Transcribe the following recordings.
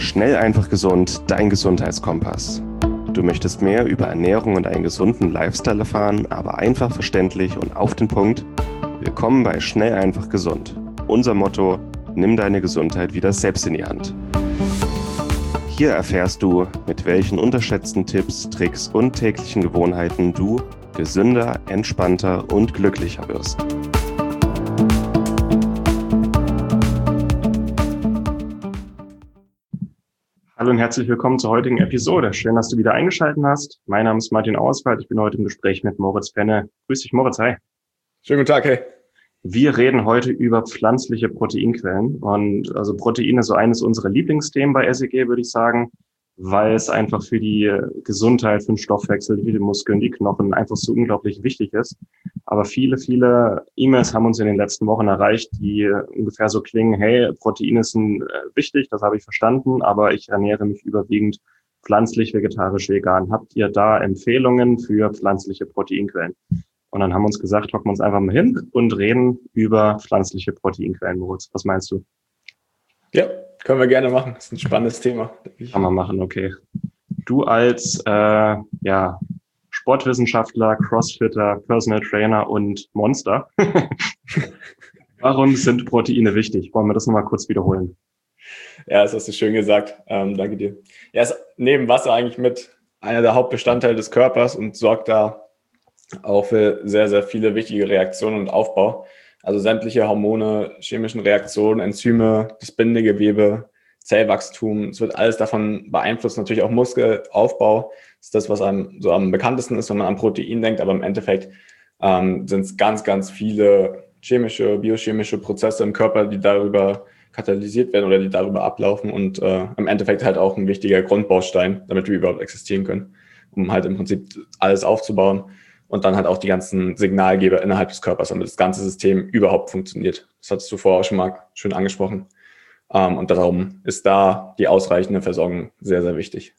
Schnell, einfach gesund, dein Gesundheitskompass. Du möchtest mehr über Ernährung und einen gesunden Lifestyle erfahren, aber einfach verständlich und auf den Punkt? Willkommen bei Schnell, einfach gesund. Unser Motto: Nimm deine Gesundheit wieder selbst in die Hand. Hier erfährst du, mit welchen unterschätzten Tipps, Tricks und täglichen Gewohnheiten du gesünder, entspannter und glücklicher wirst. Hallo und herzlich willkommen zur heutigen Episode. Schön, dass du wieder eingeschaltet hast. Mein Name ist Martin Auswald. Ich bin heute im Gespräch mit Moritz Penne. Grüß dich, Moritz. Hi. Schönen guten Tag, hey. Wir reden heute über pflanzliche Proteinquellen. Und also Proteine ist so eines unserer Lieblingsthemen bei SEG, würde ich sagen, weil es einfach für die Gesundheit, für den Stoffwechsel, für die Muskeln, die Knochen einfach so unglaublich wichtig ist. Aber viele E-Mails haben uns in den letzten Wochen erreicht, die ungefähr so klingen: Hey, Proteine sind wichtig, das habe ich verstanden, aber ich ernähre mich überwiegend pflanzlich, vegetarisch, vegan. Habt ihr da Empfehlungen für pflanzliche Proteinquellen? Und dann haben wir uns gesagt, hocken wir uns einfach mal hin und reden über pflanzliche Proteinquellen. Moritz, was meinst du? Ja, können wir gerne machen. Das ist ein spannendes Thema. Kann man machen, okay. Du als Sportwissenschaftler, Crossfitter, Personal Trainer und Monster. Warum sind Proteine wichtig? Wollen wir das nochmal kurz wiederholen? Ja, das hast du schön gesagt. Danke dir. Ja, ist neben Wasser eigentlich mit einer der Hauptbestandteile des Körpers und sorgt da auch für sehr, sehr viele wichtige Reaktionen und Aufbau. Also sämtliche Hormone, chemischen Reaktionen, Enzyme, das Bindegewebe, Zellwachstum. Es wird alles davon beeinflusst. Natürlich auch Muskelaufbau. Das ist das, was einem so am bekanntesten ist, wenn man an Protein denkt. Aber im Endeffekt sind es ganz, ganz viele chemische, biochemische Prozesse im Körper, die darüber katalysiert werden oder die darüber ablaufen und im Endeffekt halt auch ein wichtiger Grundbaustein, damit wir überhaupt existieren können, um halt im Prinzip alles aufzubauen. Und dann halt auch die ganzen Signalgeber innerhalb des Körpers, damit das ganze System überhaupt funktioniert. Das hattest du vorher auch schon mal schön angesprochen. Und darum ist da die ausreichende Versorgung sehr, sehr wichtig.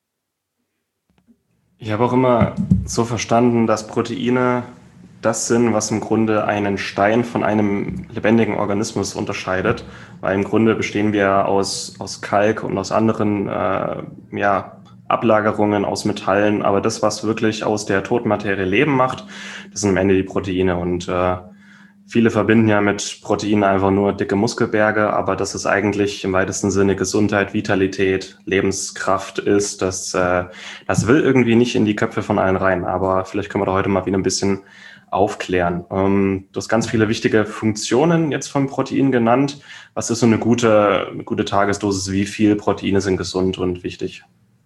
Ich habe auch immer so verstanden, dass Proteine das sind, was im Grunde einen Stein von einem lebendigen Organismus unterscheidet. Weil im Grunde bestehen wir aus Kalk und aus anderen Ablagerungen aus Metallen, aber das, was wirklich aus der Totmaterie Leben macht, das sind am Ende die Proteine. Und viele verbinden ja mit Proteinen einfach nur dicke Muskelberge, aber das ist eigentlich im weitesten Sinne Gesundheit, Vitalität, Lebenskraft ist. Das will irgendwie nicht in die Köpfe von allen rein, aber vielleicht können wir da heute mal wieder ein bisschen aufklären. Du hast ganz viele wichtige Funktionen jetzt von Proteinen genannt. Was ist so eine gute Tagesdosis? Wie viel Proteine sind gesund und wichtig?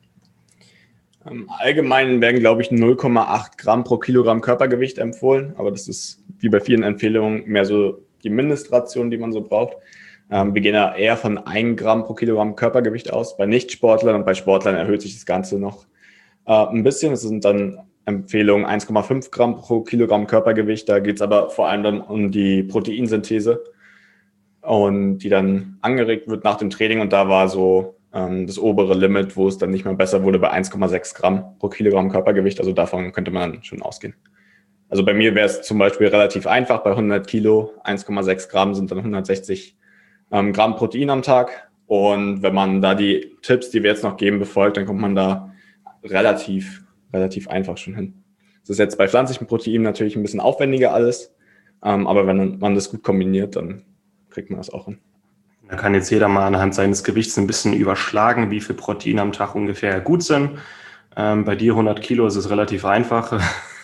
Im Allgemeinen werden, glaube ich, 0,8 Gramm pro Kilogramm Körpergewicht empfohlen. Aber das ist wie bei vielen Empfehlungen mehr so die Mindestration, die man so braucht. Wir gehen ja eher von 1 Gramm pro Kilogramm Körpergewicht aus. Bei Nichtsportlern und bei Sportlern erhöht sich das Ganze noch ein bisschen. Es sind dann Empfehlungen 1,5 Gramm pro Kilogramm Körpergewicht. Da geht es aber vor allem dann um die Proteinsynthese und die dann angeregt wird nach dem Training. Und da war so das obere Limit, wo es dann nicht mehr besser wurde, bei 1,6 Gramm pro Kilogramm Körpergewicht. Also davon könnte man schon ausgehen. Also bei mir wäre es zum Beispiel relativ einfach. Bei 100 Kilo, 1,6 Gramm sind dann 160 Gramm Protein am Tag. Und wenn man da die Tipps, die wir jetzt noch geben, befolgt, dann kommt man da relativ einfach schon hin. Das ist jetzt bei pflanzlichen Proteinen natürlich ein bisschen aufwendiger alles. Aber wenn man das gut kombiniert, dann kriegt man das auch hin. Da kann jetzt jeder mal anhand seines Gewichts ein bisschen überschlagen, wie viel Protein am Tag ungefähr gut sind. Bei dir 100 Kilo ist es relativ einfach.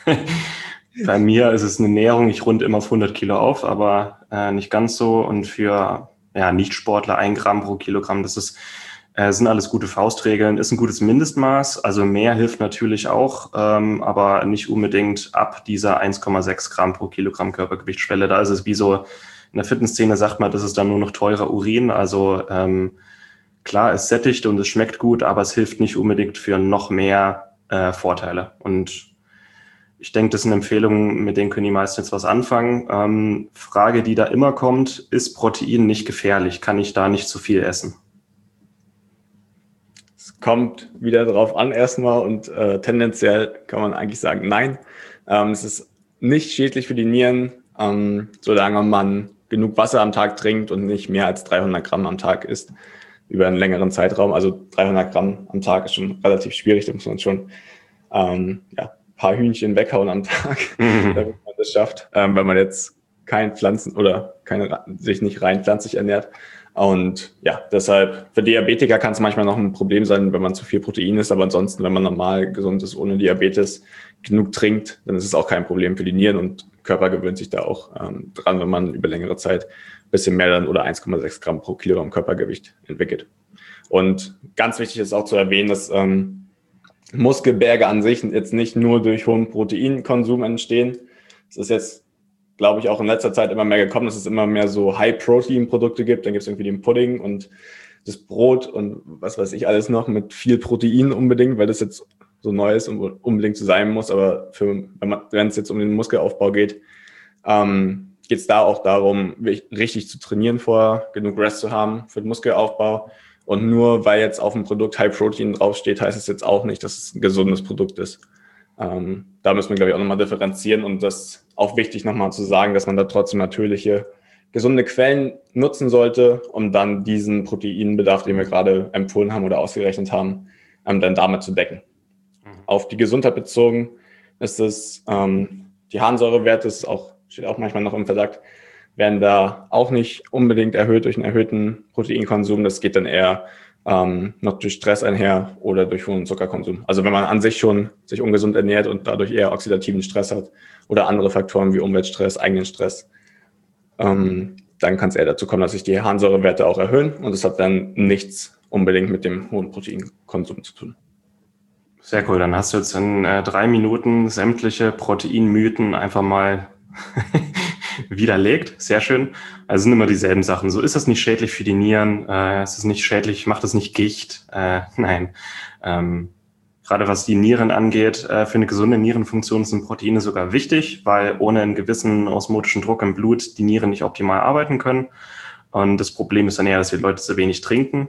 Bei mir ist es eine Näherung, ich runde immer auf 100 Kilo auf, aber nicht ganz so. Und für Nichtsportler 1 Gramm pro Kilogramm, das sind alles gute Faustregeln, ist ein gutes Mindestmaß. Also mehr hilft natürlich auch, aber nicht unbedingt ab dieser 1,6 Gramm pro Kilogramm Körpergewichtsschwelle. Da ist es wie so: In der Fitnessszene sagt man, das ist dann nur noch teurer Urin. Also klar, es sättigt und es schmeckt gut, aber es hilft nicht unbedingt für noch mehr Vorteile. Und ich denke, das sind Empfehlungen, mit denen können die meisten jetzt was anfangen. Frage, die da immer kommt: Ist Protein nicht gefährlich? Kann ich da nicht zu viel essen? Es kommt wieder drauf an erstmal und tendenziell kann man eigentlich sagen, nein. Es ist nicht schädlich für die Nieren, solange man genug Wasser am Tag trinkt und nicht mehr als 300 Gramm am Tag isst. über einen längeren Zeitraum. Also 300 Gramm am Tag ist schon relativ schwierig, da muss man schon ein paar Hühnchen weghauen am Tag, damit man das schafft, wenn man jetzt kein Pflanzen oder sich nicht rein pflanzlich ernährt. Und ja, deshalb für Diabetiker kann es manchmal noch ein Problem sein, wenn man zu viel Protein isst, aber ansonsten, wenn man normal gesund ist, ohne Diabetes, genug trinkt, dann ist es auch kein Problem für die Nieren und Körper gewöhnt sich da auch dran, wenn man über längere Zeit ein bisschen mehr dann oder 1,6 Gramm pro Kilogramm Körpergewicht entwickelt. Und ganz wichtig ist auch zu erwähnen, dass Muskelberge an sich jetzt nicht nur durch hohen Proteinkonsum entstehen. Es ist jetzt, glaube ich, auch in letzter Zeit immer mehr gekommen, dass es immer mehr so High-Protein-Produkte gibt. Dann gibt es irgendwie den Pudding und das Brot und was weiß ich alles noch mit viel Protein unbedingt, weil das jetzt so neu ist und unbedingt so sein muss. Aber wenn es jetzt um den Muskelaufbau geht, geht es da auch darum, richtig zu trainieren vorher, genug Rest zu haben für den Muskelaufbau. Und nur weil jetzt auf dem Produkt High Protein draufsteht, heißt es jetzt auch nicht, dass es ein gesundes Produkt ist. Da müssen wir, glaube ich, auch nochmal differenzieren und das ist auch wichtig nochmal zu sagen, dass man da trotzdem natürliche, gesunde Quellen nutzen sollte, um dann diesen Proteinbedarf, den wir gerade empfohlen haben oder ausgerechnet haben, dann damit zu decken. Auf die Gesundheit bezogen ist es, die Harnsäurewerte, steht auch manchmal noch im Verdacht, werden da auch nicht unbedingt erhöht durch einen erhöhten Proteinkonsum. Das geht dann eher noch durch Stress einher oder durch hohen Zuckerkonsum. Also wenn man an sich schon sich ungesund ernährt und dadurch eher oxidativen Stress hat oder andere Faktoren wie Umweltstress, eigenen Stress, dann kann es eher dazu kommen, dass sich die Harnsäurewerte auch erhöhen und das hat dann nichts unbedingt mit dem hohen Proteinkonsum zu tun. Sehr cool, dann hast du jetzt in 3 Minuten sämtliche Proteinmythen einfach mal widerlegt. Sehr schön. Also sind immer dieselben Sachen. So, ist das nicht schädlich für die Nieren? Ist es nicht schädlich? Macht es nicht Gicht? Nein. Gerade was die Nieren angeht, für eine gesunde Nierenfunktion sind Proteine sogar wichtig, weil ohne einen gewissen osmotischen Druck im Blut die Nieren nicht optimal arbeiten können. Und das Problem ist dann eher, dass wir Leute zu wenig trinken.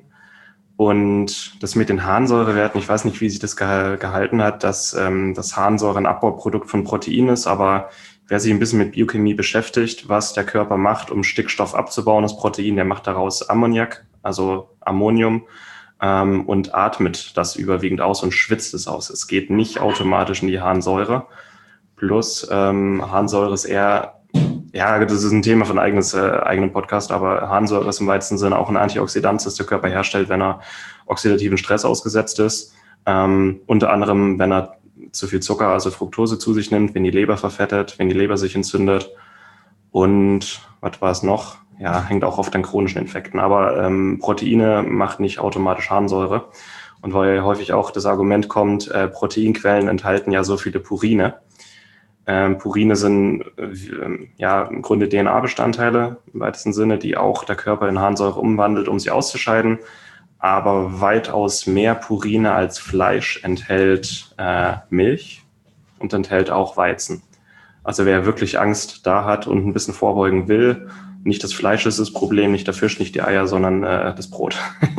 Und das mit den Harnsäurewerten, ich weiß nicht, wie sich das gehalten hat, dass das Harnsäure ein Abbauprodukt von Protein ist, aber wer sich ein bisschen mit Biochemie beschäftigt, was der Körper macht, um Stickstoff abzubauen, das Protein, der macht daraus Ammoniak, also Ammonium, und atmet das überwiegend aus und schwitzt es aus. Es geht nicht automatisch in die Harnsäure. Plus Harnsäure ist eher, ja, das ist ein Thema von eigenen Podcast, aber Harnsäure ist im weitesten Sinne auch ein Antioxidant, das der Körper herstellt, wenn er oxidativen Stress ausgesetzt ist. Unter anderem, wenn er zu viel Zucker, also Fructose zu sich nimmt, wenn die Leber verfettet, wenn die Leber sich entzündet. Und was war es noch? Ja, hängt auch oft an chronischen Infekten. Aber Proteine macht nicht automatisch Harnsäure. Und weil häufig auch das Argument kommt, Proteinquellen enthalten ja so viele Purine. Purine sind ja im Grunde DNA-Bestandteile im weitesten Sinne, die auch der Körper in Harnsäure umwandelt, um sie auszuscheiden. Aber weitaus mehr Purine als Fleisch enthält Milch und enthält auch Weizen. Also wer wirklich Angst da hat und ein bisschen vorbeugen will, nicht das Fleisch ist das Problem, nicht der Fisch, nicht die Eier, sondern das Brot.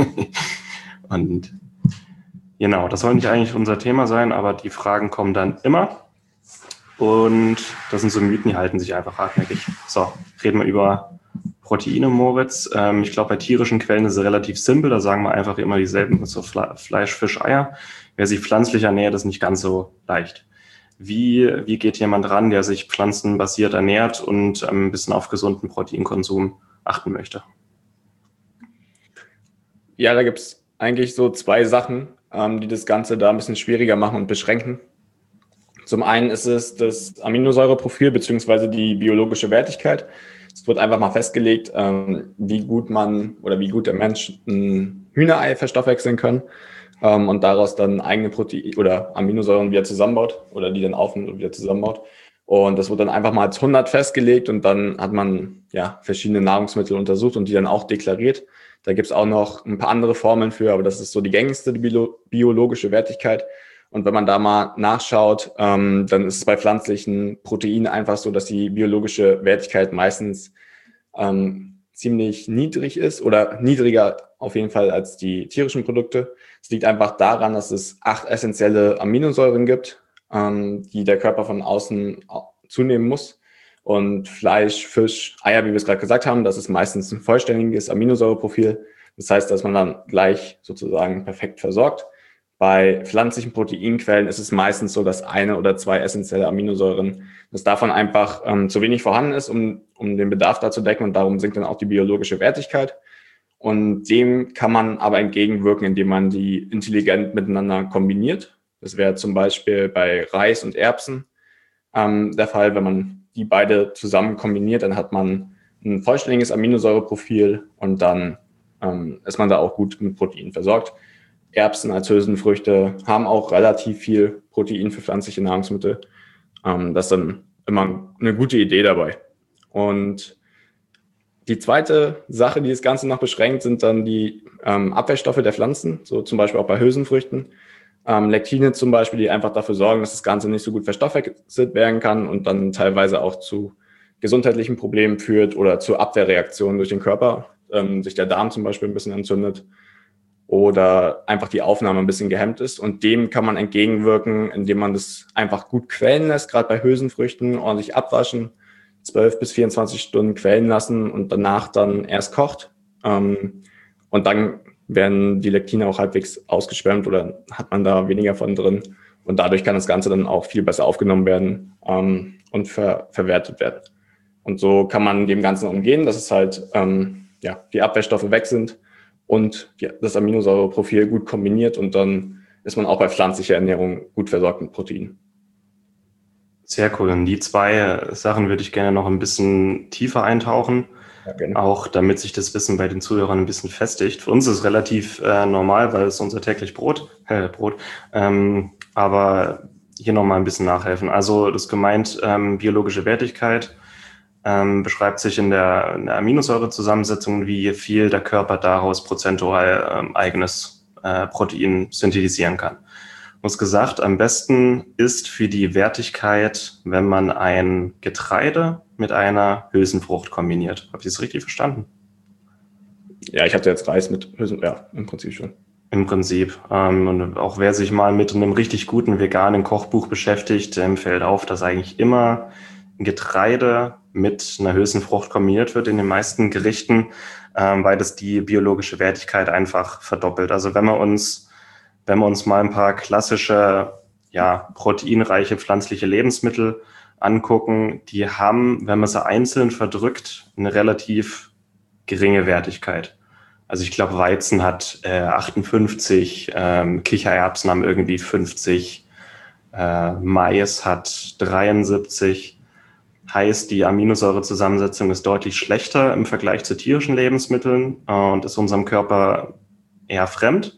Und genau, das soll nicht eigentlich unser Thema sein, aber die Fragen kommen dann immer. Und das sind so Mythen, die halten sich einfach hartnäckig. So, reden wir über Proteine, Moritz. Ich glaube, bei tierischen Quellen ist es relativ simpel. Da sagen wir einfach immer dieselben, so Fleisch, Fisch, Eier. Wer sich pflanzlich ernährt, ist nicht ganz so leicht. Wie geht jemand ran, der sich pflanzenbasiert ernährt und ein bisschen auf gesunden Proteinkonsum achten möchte? Ja, da gibt es eigentlich so 2 Sachen, die das Ganze da ein bisschen schwieriger machen und beschränken. Zum einen ist es das Aminosäureprofil bzw. die biologische Wertigkeit. Es wird einfach mal festgelegt, wie gut der Mensch ein Hühnerei verstoffwechseln kann und daraus dann eigene Proteine oder Aminosäuren wieder zusammenbaut oder die dann aufnimmt und wieder zusammenbaut. Und das wird dann einfach mal als 100 festgelegt und dann hat man ja verschiedene Nahrungsmittel untersucht und die dann auch deklariert. Da gibt es auch noch ein paar andere Formeln für, aber das ist so die gängigste biologische Wertigkeit. Und wenn man da mal nachschaut, dann ist es bei pflanzlichen Proteinen einfach so, dass die biologische Wertigkeit meistens ziemlich niedrig ist oder niedriger auf jeden Fall als die tierischen Produkte. Es liegt einfach daran, dass es 8 essentielle Aminosäuren gibt, die der Körper von außen zunehmen muss. Und Fleisch, Fisch, Eier, wie wir es gerade gesagt haben, das ist meistens ein vollständiges Aminosäureprofil. Das heißt, dass man dann gleich sozusagen perfekt versorgt. Bei pflanzlichen Proteinquellen ist es meistens so, dass 1 oder 2 essentielle Aminosäuren, dass davon einfach zu wenig vorhanden ist, um den Bedarf da zu decken, und darum sinkt dann auch die biologische Wertigkeit. Und dem kann man aber entgegenwirken, indem man die intelligent miteinander kombiniert. Das wäre zum Beispiel bei Reis und Erbsen der Fall. Wenn man die beide zusammen kombiniert, dann hat man ein vollständiges Aminosäureprofil und dann ist man da auch gut mit Protein versorgt. Erbsen als Hülsenfrüchte haben auch relativ viel Protein für pflanzliche Nahrungsmittel. Das ist dann immer eine gute Idee dabei. Und die zweite Sache, die das Ganze noch beschränkt, sind dann die Abwehrstoffe der Pflanzen, so zum Beispiel auch bei Hülsenfrüchten. Lektine zum Beispiel, die einfach dafür sorgen, dass das Ganze nicht so gut verstoffwechselt werden kann und dann teilweise auch zu gesundheitlichen Problemen führt oder zu Abwehrreaktionen durch den Körper, sich der Darm zum Beispiel ein bisschen entzündet oder einfach die Aufnahme ein bisschen gehemmt ist. Und dem kann man entgegenwirken, indem man das einfach gut quellen lässt, gerade bei Hülsenfrüchten, ordentlich abwaschen, 12 bis 24 Stunden quellen lassen und danach dann erst kocht. Und dann werden die Lektine auch halbwegs ausgeschwemmt oder hat man da weniger von drin. Und dadurch kann das Ganze dann auch viel besser aufgenommen werden und verwertet werden. Und so kann man dem Ganzen umgehen, dass es halt die Abwehrstoffe weg sind und das Aminosäureprofil gut kombiniert, und dann ist man auch bei pflanzlicher Ernährung gut versorgt mit Protein. Sehr cool. Und die 2 Sachen würde ich gerne noch ein bisschen tiefer eintauchen, Ja, auch damit sich das Wissen bei den Zuhörern ein bisschen festigt. Für uns ist es relativ normal, weil es unser täglich Brot. Aber hier nochmal ein bisschen nachhelfen. Also das gemeint, biologische Wertigkeit beschreibt sich in der Aminosäurezusammensetzung, wie viel der Körper daraus prozentual eigenes Protein synthetisieren kann. Muss gesagt, am besten ist für die Wertigkeit, wenn man ein Getreide mit einer Hülsenfrucht kombiniert. Habe ich das richtig verstanden? Ja, ich hatte jetzt Reis mit Hülsen, ja, im Prinzip schon. Im Prinzip. Und auch wer sich mal mit einem richtig guten veganen Kochbuch beschäftigt, dem fällt auf, dass eigentlich immer Getreide mit einer Hülsenfrucht kombiniert wird in den meisten Gerichten, weil das die biologische Wertigkeit einfach verdoppelt. Also wenn wir uns mal ein paar klassische, proteinreiche pflanzliche Lebensmittel angucken, die haben, wenn man sie einzeln verdrückt, eine relativ geringe Wertigkeit. Also ich glaube, Weizen hat 58, Kichererbsen haben irgendwie 50, Mais hat 73. Heißt, die Aminosäurezusammensetzung ist deutlich schlechter im Vergleich zu tierischen Lebensmitteln und ist unserem Körper eher fremd.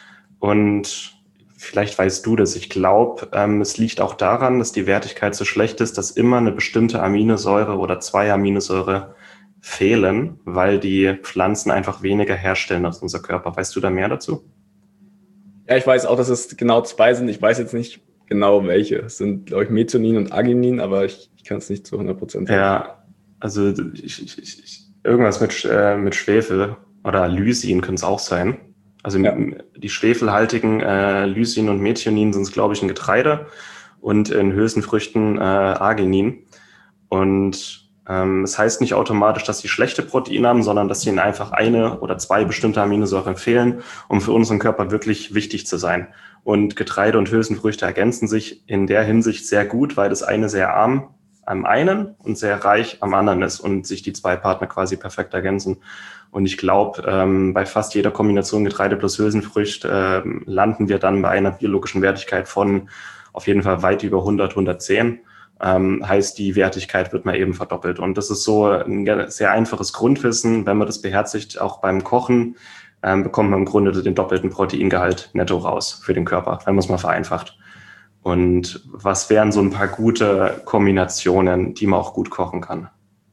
Und vielleicht weißt du das. Ich glaube, es liegt auch daran, dass die Wertigkeit so schlecht ist, dass immer eine bestimmte Aminosäure oder 2 Aminosäure fehlen, weil die Pflanzen einfach weniger herstellen als unser Körper. Weißt du da mehr dazu? Ja, ich weiß auch, dass es genau 2 sind. Ich weiß jetzt nicht genau welche. Es sind, glaube ich, Methionin und Arginin, aber ich kann es nicht zu 100% sagen. Ja, also irgendwas mit Schwefel oder Lysin könnte es auch sein. Also die schwefelhaltigen Lysin und Methionin sind es, glaube ich, in Getreide und in Hülsenfrüchten Arginin. Und es heißt nicht automatisch, dass sie schlechte Proteine haben, sondern dass ihnen einfach 1 oder 2 bestimmte Aminosäuren fehlen, um für unseren Körper wirklich wichtig zu sein. Und Getreide und Hülsenfrüchte ergänzen sich in der Hinsicht sehr gut, weil das eine sehr arm am einen und sehr reich am anderen ist und sich die 2 Partner quasi perfekt ergänzen. Und ich glaube, bei fast jeder Kombination Getreide plus Hülsenfrüchte landen wir dann bei einer biologischen Wertigkeit von auf jeden Fall weit über 100, 110. Heißt, die Wertigkeit wird mal eben verdoppelt. Und das ist so ein sehr einfaches Grundwissen. Wenn man das beherzigt, auch beim Kochen, bekommt man im Grunde den doppelten Proteingehalt netto raus für den Körper, wenn man es mal vereinfacht. Und was wären so ein paar gute Kombinationen, die man auch gut kochen kann?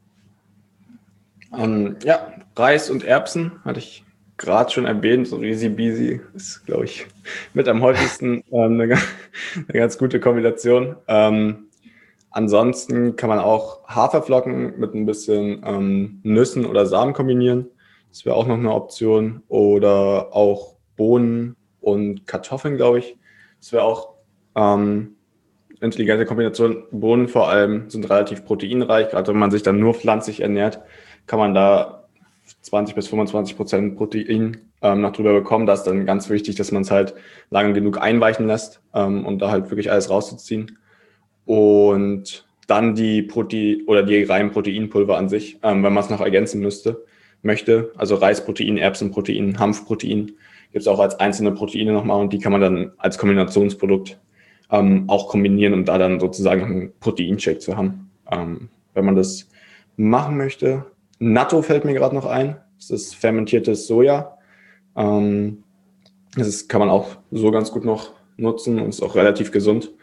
Reis und Erbsen hatte ich gerade schon erwähnt. So Easy Beasy ist, glaube ich, mit am häufigsten eine ganz gute Kombination. Ansonsten kann man auch Haferflocken mit ein bisschen Nüssen oder Samen kombinieren. Das wäre auch noch eine Option. Oder auch Bohnen und Kartoffeln, glaube ich. Das wäre auch intelligente Kombination. Bohnen vor allem sind relativ proteinreich. Gerade wenn man sich dann nur pflanzlich ernährt, kann man da 20 bis 25% Protein noch drüber bekommen. Da ist dann ganz wichtig, dass man es halt lange genug einweichen lässt, um da halt wirklich alles rauszuziehen. Und dann die reinen Proteinpulver an sich, wenn man es noch ergänzen möchte. Also Reisprotein, Erbsenprotein, Hanfprotein gibt es auch als einzelne Proteine nochmal und die kann man dann als Kombinationsprodukt auch kombinieren, um da dann sozusagen einen Proteinshake zu haben. Wenn man das machen möchte. Natto fällt mir gerade noch ein. Das ist fermentiertes Soja. Kann man auch so ganz gut noch nutzen und ist auch relativ gesund.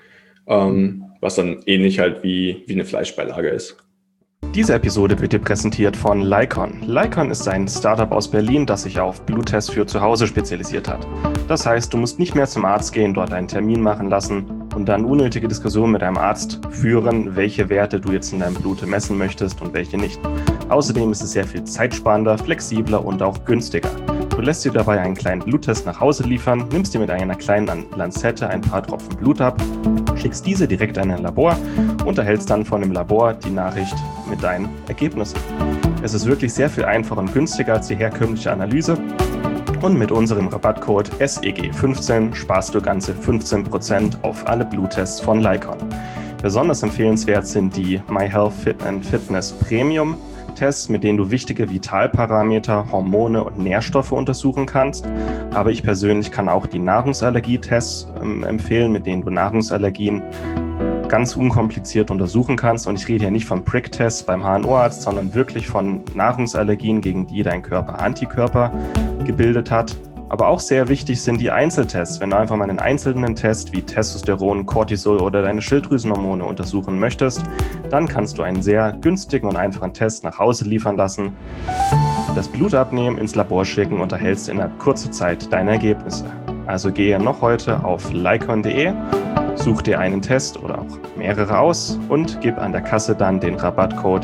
Was dann ähnlich halt wie eine Fleischbeilage ist. Diese Episode wird dir präsentiert von Lykon. Lykon ist ein Startup aus Berlin, das sich auf Bluttests für zu Hause spezialisiert hat. Das heißt, du musst nicht mehr zum Arzt gehen, dort einen Termin machen lassen und dann unnötige Diskussionen mit deinem Arzt führen, welche Werte du jetzt in deinem Blut messen möchtest und welche nicht. Außerdem ist es sehr viel zeitsparender, flexibler und auch günstiger. Du lässt dir dabei einen kleinen Bluttest nach Hause liefern, nimmst dir mit einer kleinen Lanzette ein paar Tropfen Blut ab, schickst diese direkt an ein Labor und erhältst dann von dem Labor die Nachricht mit deinen Ergebnissen. Es ist wirklich sehr viel einfacher und günstiger als die herkömmliche Analyse und mit unserem Rabattcode SEG15 sparst du ganze 15% auf alle Bluttests von Lykon. Besonders empfehlenswert sind die MyHealth Fit & Fitness Premium Tests, mit denen du wichtige Vitalparameter, Hormone und Nährstoffe untersuchen kannst. Aber ich persönlich kann auch die Nahrungsallergietests empfehlen, mit denen du Nahrungsallergien ganz unkompliziert untersuchen kannst. Und ich rede hier nicht von Prick-Tests beim HNO-Arzt, sondern wirklich von Nahrungsallergien, gegen die dein Körper Antikörper gebildet hat. Aber auch sehr wichtig sind die Einzeltests. Wenn du einfach mal einen einzelnen Test wie Testosteron, Cortisol oder deine Schilddrüsenhormone untersuchen möchtest, dann kannst du einen sehr günstigen und einfachen Test nach Hause liefern lassen, das Blut abnehmen, ins Labor schicken und erhältst innerhalb kurzer Zeit deine Ergebnisse. Also gehe noch heute auf lykon.de, such dir einen Test oder auch mehrere aus und gib an der Kasse dann den Rabattcode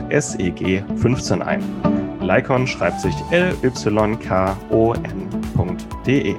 SEG15 ein. Lykon schreibt sich lykon.de.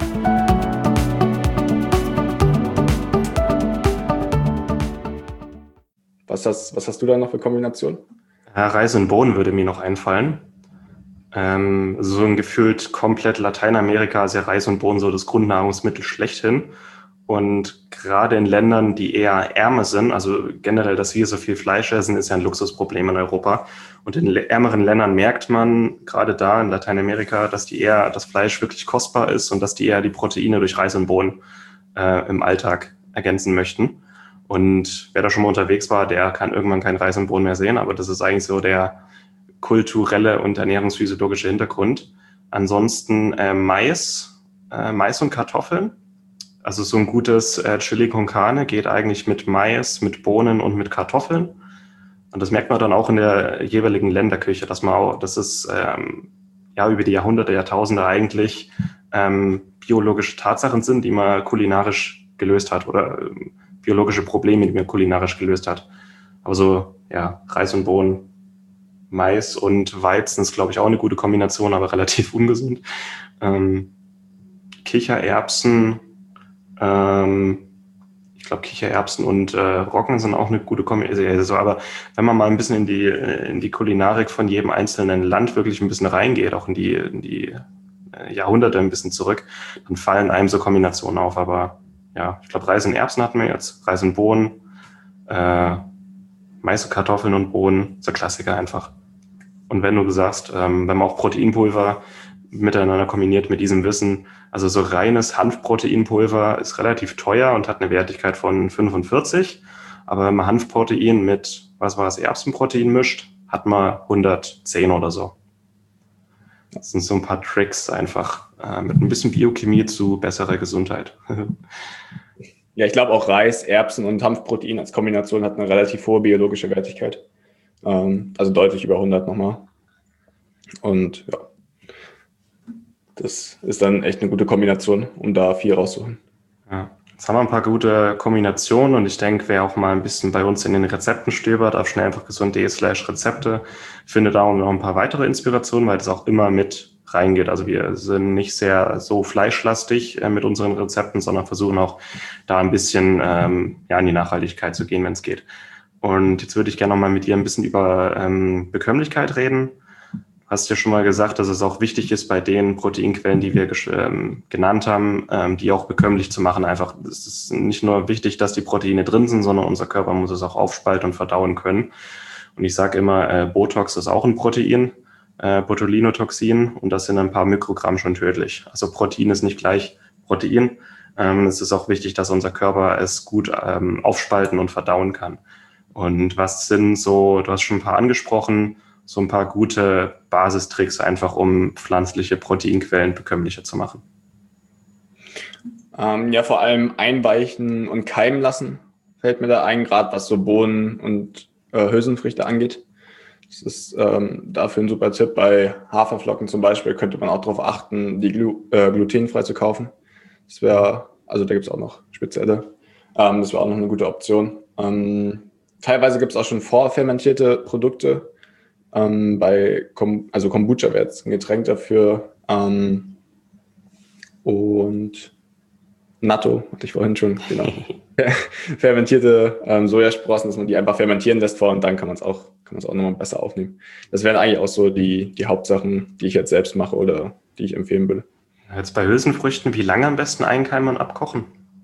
Was hast du da noch für Kombinationen? Reis und Bohnen würde mir noch einfallen. So ein gefühlt komplett Lateinamerika ist ja Reis und Bohnen so das Grundnahrungsmittel schlechthin. Und gerade in Ländern, die eher ärmer sind, also generell, dass wir so viel Fleisch essen, ist ja ein Luxusproblem in Europa. Und in ärmeren Ländern merkt man, gerade da in Lateinamerika, dass das Fleisch wirklich kostbar ist und dass die eher die Proteine durch Reis und Bohnen im Alltag ergänzen möchten. Und wer da schon mal unterwegs war, der kann irgendwann kein Reis und Bohnen mehr sehen, aber das ist eigentlich so der kulturelle und ernährungsphysiologische Hintergrund. Ansonsten Mais und Kartoffeln. Also so ein gutes Chili con Carne geht eigentlich mit Mais, mit Bohnen und mit Kartoffeln. Und das merkt man dann auch in der jeweiligen Länderküche, dass es über die Jahrhunderte, Jahrtausende eigentlich biologische Tatsachen sind, die man kulinarisch gelöst hat oder biologische Probleme, die man kulinarisch gelöst hat. Aber so, ja, Reis und Bohnen, Mais und Weizen ist, glaube ich, auch eine gute Kombination, aber relativ ungesund. Kichererbsen, ich glaube, Kichererbsen und Roggen sind auch eine gute Kombination. Aber wenn man mal ein bisschen in die Kulinarik von jedem einzelnen Land wirklich ein bisschen reingeht, auch in die Jahrhunderte ein bisschen zurück, dann fallen einem so Kombinationen auf. Aber ja, ich glaube, Reis und Erbsen hatten wir jetzt, Reis und Bohnen, Mais und Kartoffeln und Bohnen, so Klassiker einfach. Und wenn du sagst, wenn man auch Proteinpulver miteinander kombiniert mit diesem Wissen, also so reines Hanfproteinpulver ist relativ teuer und hat eine Wertigkeit von 45, aber wenn man Hanfprotein mit, Erbsenprotein mischt, hat man 110 oder so. Das sind so ein paar Tricks einfach mit ein bisschen Biochemie zu besserer Gesundheit. Ja, ich glaube auch Reis, Erbsen und Hanfprotein als Kombination hat eine relativ hohe biologische Wertigkeit. Also deutlich über 100 nochmal. Und ja, das ist dann echt eine gute Kombination, um da viel rauszuholen. Ja, jetzt haben wir ein paar gute Kombinationen und ich denke, wer auch mal ein bisschen bei uns in den Rezepten stöbert, auf schnelleinfachgesund.de/Rezepte, findet da auch noch ein paar weitere Inspirationen, weil das auch immer mit reingeht. Also wir sind nicht sehr so fleischlastig mit unseren Rezepten, sondern versuchen auch da ein bisschen in die Nachhaltigkeit zu gehen, wenn es geht. Und jetzt würde ich gerne noch mal mit dir ein bisschen über Bekömmlichkeit reden. hast ja schon mal gesagt, dass es auch wichtig ist, bei den Proteinquellen, die wir genannt haben, die auch bekömmlich zu machen. Einfach, es ist nicht nur wichtig, dass die Proteine drin sind, sondern unser Körper muss es auch aufspalten und verdauen können. Und ich sage immer, Botox ist auch ein Protein, Botulinotoxin, und das sind ein paar Mikrogramm schon tödlich. Also Protein ist nicht gleich Protein. Es ist auch wichtig, dass unser Körper es gut aufspalten und verdauen kann. Und was sind so, du hast schon ein paar angesprochen, so ein paar gute Basistricks einfach, um pflanzliche Proteinquellen bekömmlicher zu machen? Ja, vor allem einweichen und keimen lassen, fällt mir da ein, gerade was so Bohnen und Hülsenfrüchte angeht. Das ist dafür ein super Tipp. Bei Haferflocken zum Beispiel könnte man auch darauf achten, die glutenfrei zu kaufen. Das wäre, also da gibt es auch noch spezielle. Das wäre auch noch eine gute Option. Teilweise gibt es auch schon vorfermentierte Produkte. Also Kombucha wäre jetzt ein Getränk dafür. Und Natto, hatte ich vorhin schon, genau. Fermentierte Sojasprossen, dass man die einfach fermentieren lässt und dann kann man es auch nochmal besser aufnehmen. Das wären eigentlich auch so die Hauptsachen, die ich jetzt selbst mache oder die ich empfehlen würde. Jetzt bei Hülsenfrüchten, wie lange am besten einkeimen und abkochen?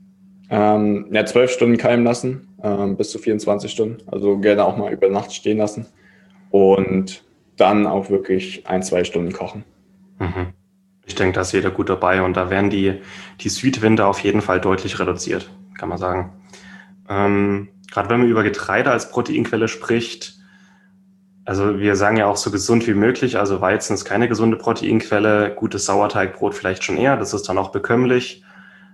12 Stunden keimen lassen, bis zu 24 Stunden. Also gerne auch mal über Nacht stehen lassen. Und dann auch wirklich 1-2 Stunden kochen. Mhm. Ich denke, da ist jeder gut dabei und da werden die Südwinde auf jeden Fall deutlich reduziert, kann man sagen. Gerade wenn man über Getreide als Proteinquelle spricht, also wir sagen ja auch so gesund wie möglich, also Weizen ist keine gesunde Proteinquelle, gutes Sauerteigbrot vielleicht schon eher, das ist dann auch bekömmlich.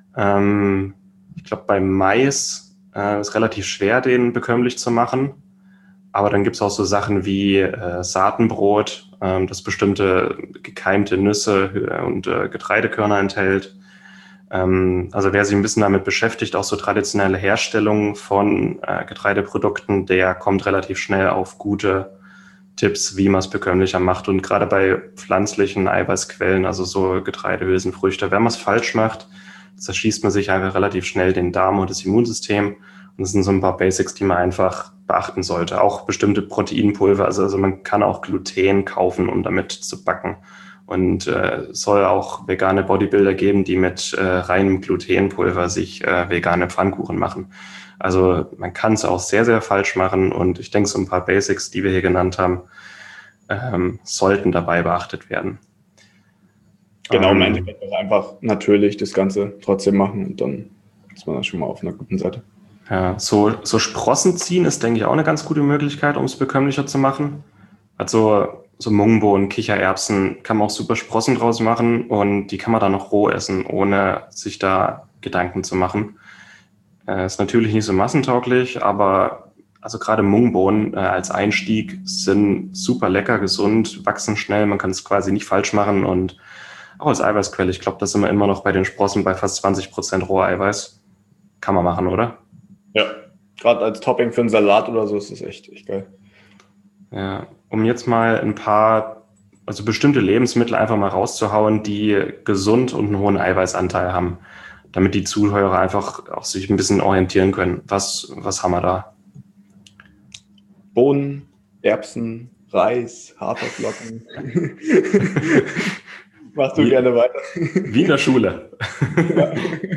Ich glaube, beim Mais ist relativ schwer, den bekömmlich zu machen. Aber dann gibt es auch so Sachen wie Saatenbrot, das bestimmte gekeimte Nüsse und Getreidekörner enthält. Also wer sich ein bisschen damit beschäftigt, auch so traditionelle Herstellung von Getreideprodukten, der kommt relativ schnell auf gute Tipps, wie man es bekömmlicher macht. Und gerade bei pflanzlichen Eiweißquellen, also so Getreide, Hülsenfrüchte, wenn man es falsch macht, zerschießt man sich einfach relativ schnell den Darm und das Immunsystem. Und das sind so ein paar Basics, die man einfach beachten sollte. Auch bestimmte Proteinpulver, also man kann auch Gluten kaufen, um damit zu backen. Und es soll auch vegane Bodybuilder geben, die mit reinem Glutenpulver sich vegane Pfannkuchen machen. Also man kann es auch sehr, sehr falsch machen. Und ich denke, so ein paar Basics, die wir hier genannt haben, sollten dabei beachtet werden. Genau, im Endeffekt auch einfach natürlich das Ganze trotzdem machen und dann ist man da schon mal auf einer guten Seite. Ja, so Sprossen ziehen ist, denke ich, auch eine ganz gute Möglichkeit, um es bekömmlicher zu machen. Also so Mungbohnen, Kichererbsen kann man auch super Sprossen draus machen und die kann man dann noch roh essen, ohne sich da Gedanken zu machen. Ist natürlich nicht so massentauglich, aber also gerade Mungbohnen als Einstieg sind super lecker, gesund, wachsen schnell, man kann es quasi nicht falsch machen und auch als Eiweißquelle. Ich glaube, da sind wir immer noch bei den Sprossen bei fast 20% Roheiweiß. Kann man machen, oder? Ja, gerade als Topping für einen Salat oder so ist das echt geil. Ja, um jetzt mal ein paar, also bestimmte Lebensmittel einfach mal rauszuhauen, die gesund und einen hohen Eiweißanteil haben, damit die Zuhörer einfach auch sich ein bisschen orientieren können. Was haben wir da? Bohnen, Erbsen, Reis, Haferflocken. Machst du gerne weiter. Wie in der Schule. Ja.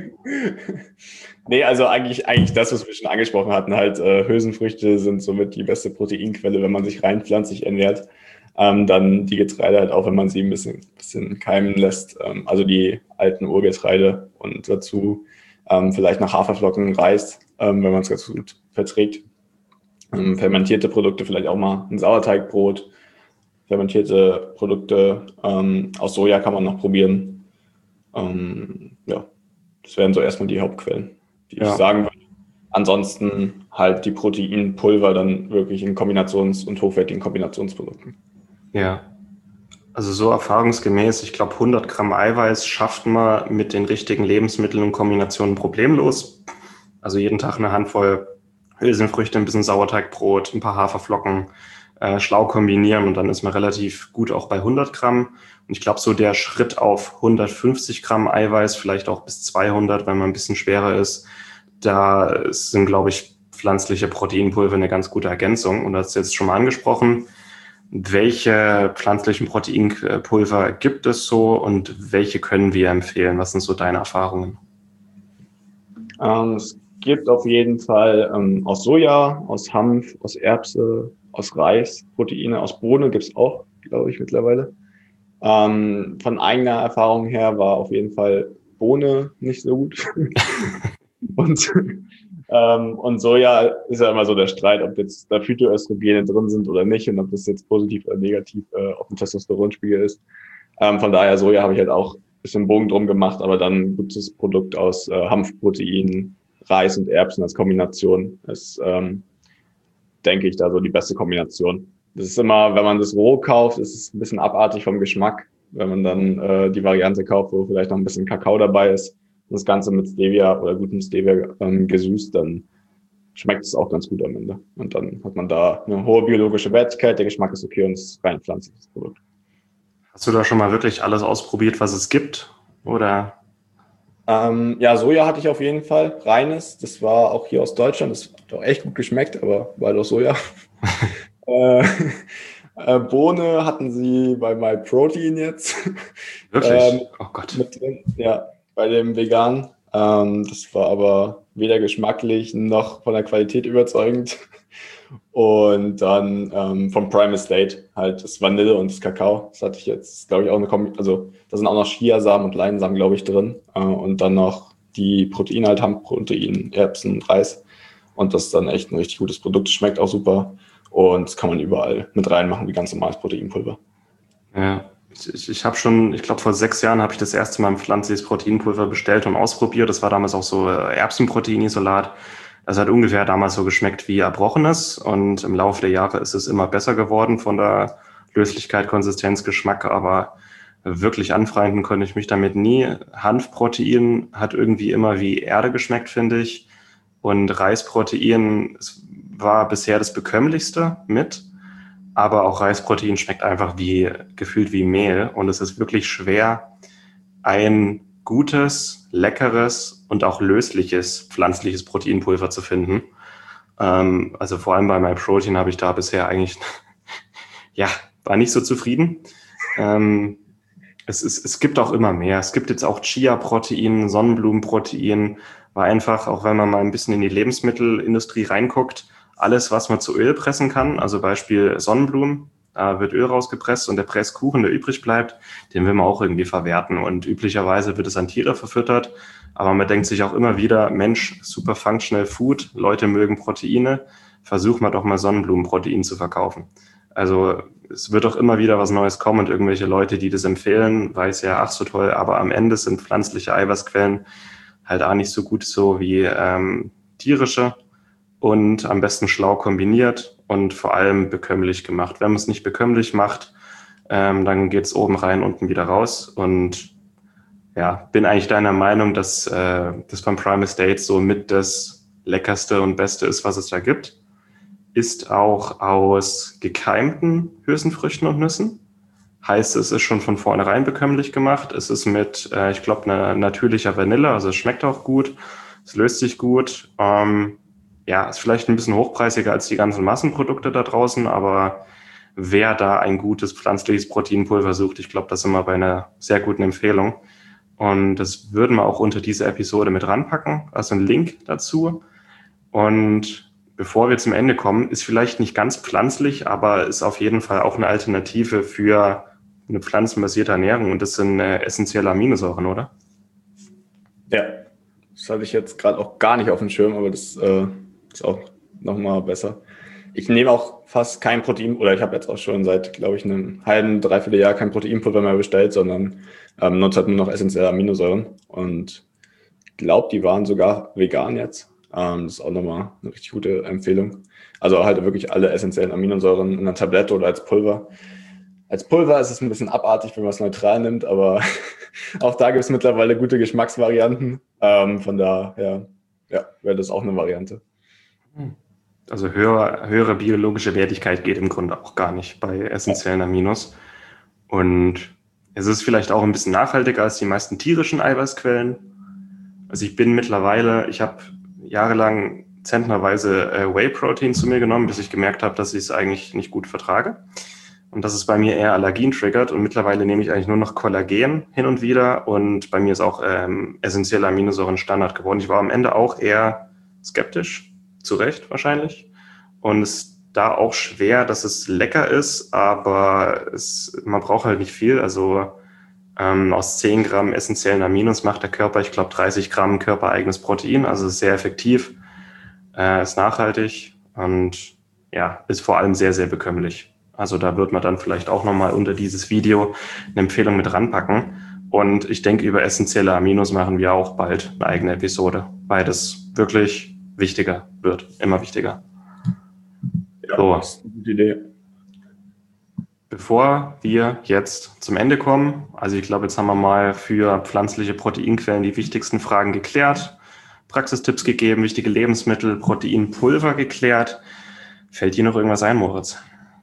Nee, also eigentlich das, was wir schon angesprochen hatten, halt Hülsenfrüchte sind somit die beste Proteinquelle, wenn man sich rein pflanzlich ernährt. Dann die Getreide halt auch, wenn man sie ein bisschen keimen lässt, also die alten Urgetreide und dazu vielleicht noch Haferflocken, Reis, wenn man es ganz gut verträgt. Fermentierte Produkte, vielleicht auch mal ein Sauerteigbrot. Fermentierte Produkte aus Soja kann man noch probieren. Ja, das wären so erstmal die Hauptquellen, die ich sagen würde. Ansonsten halt die Proteinpulver dann wirklich in und hochwertigen Kombinationsprodukten. Ja, also so erfahrungsgemäß, ich glaube 100 Gramm Eiweiß schafft man mit den richtigen Lebensmitteln und Kombinationen problemlos. Also jeden Tag eine Handvoll Hülsenfrüchte, ein bisschen Sauerteigbrot, ein paar Haferflocken, schlau kombinieren und dann ist man relativ gut auch bei 100 Gramm. Und ich glaube, so der Schritt auf 150 Gramm Eiweiß, vielleicht auch bis 200, wenn man ein bisschen schwerer ist, da sind, glaube ich, pflanzliche Proteinpulver eine ganz gute Ergänzung. Und das ist jetzt schon mal angesprochen. Welche pflanzlichen Proteinpulver gibt es so und welche können wir empfehlen? Was sind so deine Erfahrungen? Es gibt auf jeden Fall aus Soja, aus Hanf, aus Erbse, aus Reis Proteine, aus Bohne gibt's auch, glaube ich, mittlerweile. Von eigener Erfahrung her war auf jeden Fall Bohne nicht so gut. Und, und Soja ist ja immer so der Streit, ob jetzt da Phytoöstrogene drin sind oder nicht und ob das jetzt positiv oder negativ auf dem Testosteronspiegel ist. Von daher Soja habe ich halt auch ein bisschen Bogen drum gemacht, aber dann ein gutes Produkt aus Hanfprotein, Reis und Erbsen als Kombination ist, denke ich, da so die beste Kombination. Das ist immer, wenn man das roh kauft, ist es ein bisschen abartig vom Geschmack. Wenn man dann die Variante kauft, wo vielleicht noch ein bisschen Kakao dabei ist und das Ganze mit Stevia oder gutem Stevia gesüßt, dann schmeckt es auch ganz gut am Ende. Und dann hat man da eine hohe biologische Wertigkeit, der Geschmack ist okay und es ist rein pflanzliches Produkt. Hast du da schon mal wirklich alles ausprobiert, was es gibt? Oder? Ja, Soja hatte ich auf jeden Fall, reines. Das war auch hier aus Deutschland. Das hat auch echt gut geschmeckt, aber war doch Soja. Bohne hatten sie bei MyProtein jetzt. Wirklich? Oh Gott. Mit drin. Ja, bei dem Vegan. Das war aber weder geschmacklich noch von der Qualität überzeugend. Und dann vom Prime Estate halt das Vanille und das Kakao. Das hatte ich jetzt, glaube ich, auch eine Kombi. Also da sind auch noch Chiasamen und Leinsamen, glaube ich, drin. Und dann noch die Proteine, halt Hanfprotein, Erbsen, Reis. Und das ist dann echt ein richtig gutes Produkt. Schmeckt auch super. Und das kann man überall mit reinmachen, wie ganz normales Proteinpulver. Ja, ich habe schon, ich glaube vor 6 Jahren habe ich das erste Mal ein pflanzliches Proteinpulver bestellt und ausprobiert. Das war damals auch so Erbsenproteinisolat. Das hat ungefähr damals so geschmeckt wie Erbrochenes und im Laufe der Jahre ist es immer besser geworden von der Löslichkeit, Konsistenz, Geschmack, aber wirklich anfreunden konnte ich mich damit nie. Hanfprotein hat irgendwie immer wie Erde geschmeckt, finde ich. Und Reisprotein war bisher das bekömmlichste mit. Aber auch Reisprotein schmeckt einfach gefühlt wie Mehl. Und es ist wirklich schwer, ein gutes, leckeres und auch lösliches pflanzliches Proteinpulver zu finden. Also vor allem bei MyProtein habe ich da bisher eigentlich, ja, war nicht so zufrieden. Es gibt auch immer mehr. Es gibt jetzt auch Chia-Protein, Sonnenblumenprotein, war einfach, auch wenn man mal ein bisschen in die Lebensmittelindustrie reinguckt, alles, was man zu Öl pressen kann, also Beispiel Sonnenblumen, da wird Öl rausgepresst und der Presskuchen, der übrig bleibt, den will man auch irgendwie verwerten und üblicherweise wird es an Tiere verfüttert, aber man denkt sich auch immer wieder, Mensch, super functional Food, Leute mögen Proteine, versuch mal doch mal Sonnenblumenprotein zu verkaufen. Also es wird auch immer wieder was Neues kommen und irgendwelche Leute, die das empfehlen, weiß ja, ach so toll, aber am Ende sind pflanzliche Eiweißquellen halt auch nicht so gut so wie tierische und am besten schlau kombiniert und vor allem bekömmlich gemacht. Wenn man es nicht bekömmlich macht, dann geht es oben rein, unten wieder raus und ja, bin eigentlich deiner Meinung, dass das von Prime Estate so mit das Leckerste und Beste ist, was es da gibt. Ist auch aus gekeimten Hülsenfrüchten und Nüssen. Heißt, es ist schon von vornherein bekömmlich gemacht. Es ist mit, ich glaube, einer natürlicher Vanille, also es schmeckt auch gut, es löst sich gut. Ja, ist vielleicht ein bisschen hochpreisiger als die ganzen Massenprodukte da draußen, aber wer da ein gutes pflanzliches Proteinpulver sucht, ich glaube, das ist immer bei einer sehr guten Empfehlung. Und das würden wir auch unter diese Episode mit ranpacken, also einen Link dazu. Und bevor wir zum Ende kommen, ist vielleicht nicht ganz pflanzlich, aber ist auf jeden Fall auch eine Alternative für eine pflanzenbasierte Ernährung und das sind essentielle Aminosäuren, oder? Ja, das hatte ich jetzt gerade auch gar nicht auf dem Schirm, aber das ist auch nochmal besser. Ich nehme auch fast kein Protein, oder ich habe jetzt auch schon seit, glaube ich, einem halben, dreiviertel Jahr kein Proteinpulver mehr bestellt, sondern nutze halt nur noch essentielle Aminosäuren. Und ich glaube, die waren sogar vegan jetzt. Das ist auch nochmal eine richtig gute Empfehlung. Also halt wirklich alle essentiellen Aminosäuren in einer Tablette oder als Pulver. Als Pulver ist es ein bisschen abartig, wenn man es neutral nimmt, aber auch da gibt es mittlerweile gute Geschmacksvarianten. Von daher ja, wäre das auch eine Variante. Also höhere biologische Wertigkeit geht im Grunde auch gar nicht bei essentiellen Aminos. Und es ist vielleicht auch ein bisschen nachhaltiger als die meisten tierischen Eiweißquellen. Also ich habe jahrelang zentnerweise Whey-Protein zu mir genommen, bis ich gemerkt habe, dass ich es eigentlich nicht gut vertrage. Und das ist bei mir eher Allergien triggert und mittlerweile nehme ich eigentlich nur noch Kollagen hin und wieder und bei mir ist auch essentielle Aminosäuren Standard geworden. Ich war am Ende auch eher skeptisch, zu Recht wahrscheinlich. Und es ist da auch schwer, dass es lecker ist, aber man braucht halt nicht viel. Also aus 10 Gramm essentiellen Aminos macht der Körper, ich glaube, 30 Gramm körpereigenes Protein. Also ist sehr effektiv, ist nachhaltig und ja, ist vor allem sehr, sehr bekömmlich. Also da wird man dann vielleicht auch nochmal unter dieses Video eine Empfehlung mit ranpacken. Und ich denke, über essentielle Aminos machen wir auch bald eine eigene Episode, weil das wirklich wichtiger wird, immer wichtiger. Ja, So. das ist eine gute Idee. Bevor wir jetzt zum Ende kommen, also ich glaube, jetzt haben wir mal für pflanzliche Proteinquellen die wichtigsten Fragen geklärt, Praxistipps gegeben, wichtige Lebensmittel, Proteinpulver geklärt. Fällt dir noch irgendwas ein, Moritz?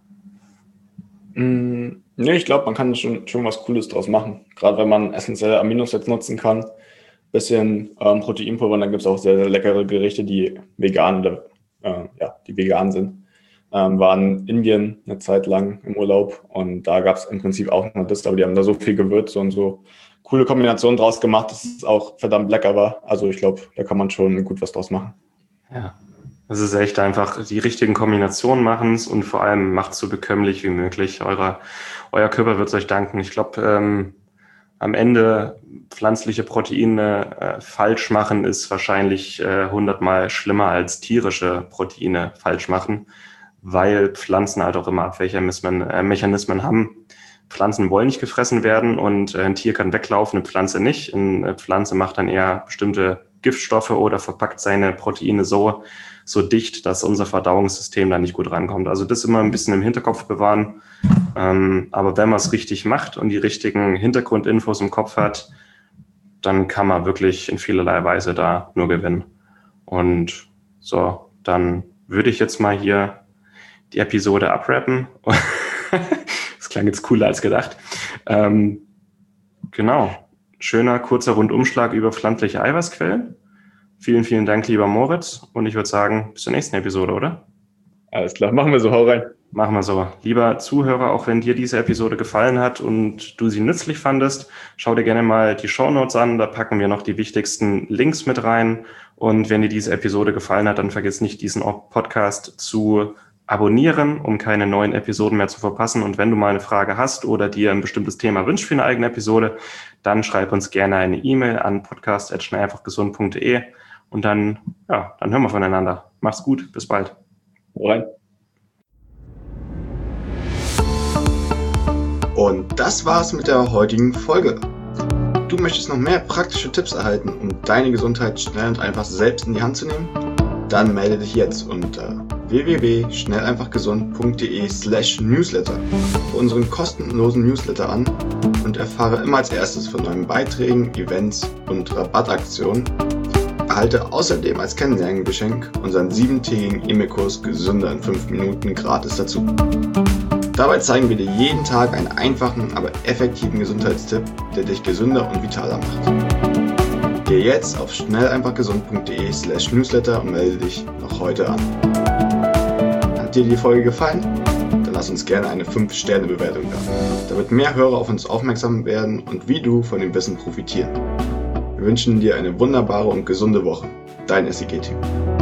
Nee, ich glaube, man kann schon was Cooles draus machen. Gerade wenn man essentielle Aminos jetzt nutzen kann. Bisschen Proteinpulver, und dann gibt es auch sehr, sehr leckere Gerichte, die vegan sind. War in Indien eine Zeit lang im Urlaub und da gab es im Prinzip auch noch das, aber die haben da so viel Gewürze und so coole Kombinationen draus gemacht, dass es auch verdammt lecker war. Also ich glaube, da kann man schon gut was draus machen. Ja, es ist echt einfach, die richtigen Kombinationen machen es und vor allem macht es so bekömmlich wie möglich. Euer Körper wird es euch danken. Ich glaube, am Ende pflanzliche Proteine falsch machen ist wahrscheinlich 100-mal schlimmer als tierische Proteine falsch machen, weil Pflanzen halt auch immer Abwehrmechanismen haben. Pflanzen wollen nicht gefressen werden und ein Tier kann weglaufen, eine Pflanze nicht. Eine Pflanze macht dann eher bestimmte Giftstoffe oder verpackt seine Proteine so dicht, dass unser Verdauungssystem da nicht gut rankommt. Also das immer ein bisschen im Hinterkopf bewahren. Aber wenn man es richtig macht und die richtigen Hintergrundinfos im Kopf hat, dann kann man wirklich in vielerlei Weise da nur gewinnen. Und so, dann würde ich jetzt mal hier die Episode abrappen. Das klang jetzt cooler als gedacht. Genau. Schöner, kurzer Rundumschlag über pflanzliche Eiweißquellen. Vielen, vielen Dank, lieber Moritz. Und ich würde sagen, bis zur nächsten Episode, oder? Alles klar, machen wir so, hau rein. Machen wir so. Lieber Zuhörer, auch wenn dir diese Episode gefallen hat und du sie nützlich fandest, schau dir gerne mal die Shownotes an. Da packen wir noch die wichtigsten Links mit rein. Und wenn dir diese Episode gefallen hat, dann vergiss nicht, diesen Podcast zu abonnieren, um keine neuen Episoden mehr zu verpassen. Und wenn du mal eine Frage hast oder dir ein bestimmtes Thema wünschst für eine eigene Episode, dann schreib uns gerne eine E-Mail an podcast@schnelleinfachgesund.de und dann hören wir voneinander. Mach's gut, bis bald. Rein. Und das war's mit der heutigen Folge. Du möchtest noch mehr praktische Tipps erhalten, um deine Gesundheit schnell und einfach selbst in die Hand zu nehmen? Dann melde dich jetzt unter www.schnelleinfachgesund.de/newsletter für unseren kostenlosen Newsletter an und erfahre immer als erstes von neuen Beiträgen, Events und Rabattaktionen. Erhalte außerdem als Kennenlerngeschenk unseren 7-tägigen E-Mail-Kurs Gesünder in 5 Minuten gratis dazu. Dabei zeigen wir dir jeden Tag einen einfachen, aber effektiven Gesundheitstipp, der dich gesünder und vitaler macht. Geh jetzt auf schnelleinfachgesund.de/newsletter und melde dich noch heute an. Hat dir die Folge gefallen? Dann lass uns gerne eine 5-Sterne-Bewertung da, damit mehr Hörer auf uns aufmerksam werden und wie du von dem Wissen profitieren. Wir wünschen dir eine wunderbare und gesunde Woche. Dein SIG-Team.